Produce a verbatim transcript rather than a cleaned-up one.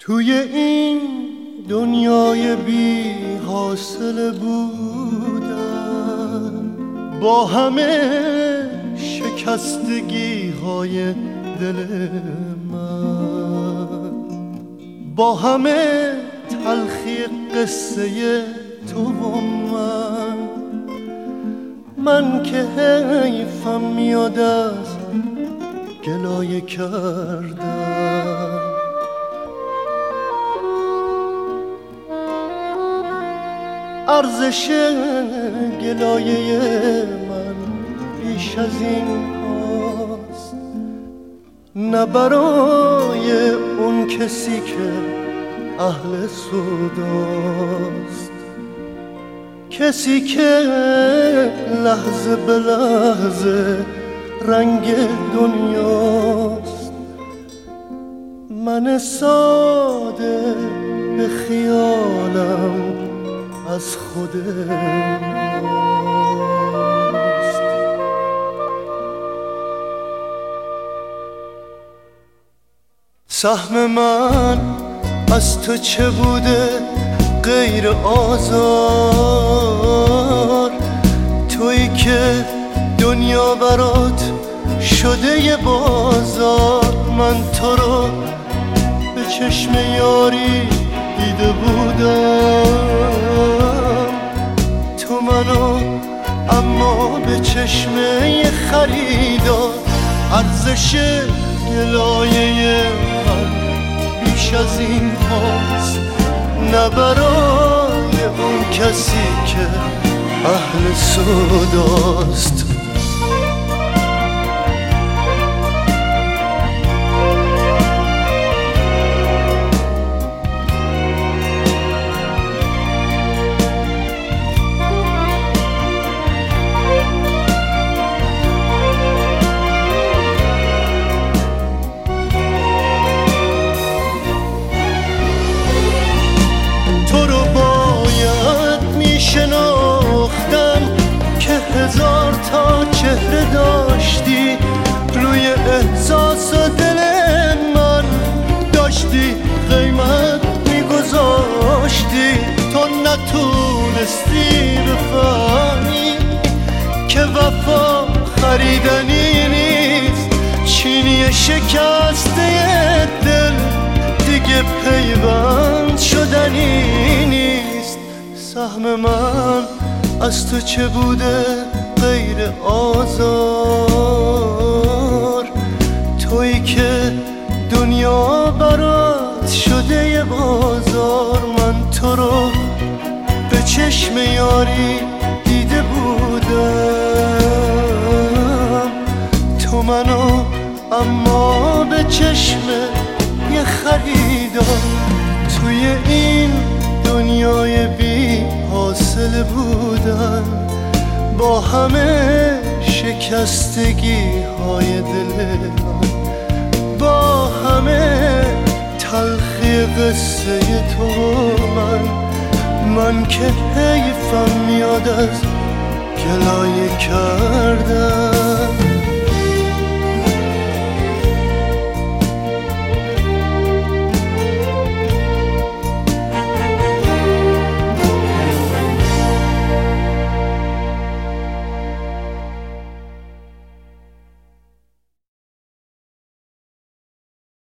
توی این دنیای بی حاصل بودم، با همه شکستگی های دل من، با همه تلخی قصه تو و من. من که حیفم میاد از گلایه کردم، ارزش گلایه من بیش از این هاست، نه برای اون کسی که اهل سوداست، کسی که لحظه به لحظه رنگ دنیاست. من ساده به خیالم از خود ماست. سهم من از تو چه بوده غیر آزار؟ تویی که دنیا برات شده یه بازار. من تو رو به چشم یاری دیده بودم، تو منو اما به چشم یه خریدار. ارزش گلایه من بیش از این هاست، نه برای اون کسی که اهل سوداست. شناختم که هزار تا چهره داشتی، روی احساس و دل من داشتی قیمت میگذاشتی. تو نتونستی بفهمی که وفا خریدنی نیست، چینی شکسته دل دیگه پیوند شدنی نیست. سهم من از تو چه بوده غیر آزار؟ تویی که دنیا برات شده یه بازار. من تو رو به چشم یاری دیده بودم، تو منو اما به چشم یه خریدار. توی این دنیای بی حاصل بودن، با همه شکستگی های دل من، با همه تلخی قصه تو من. من که حیفم میاد از گلایه کردم.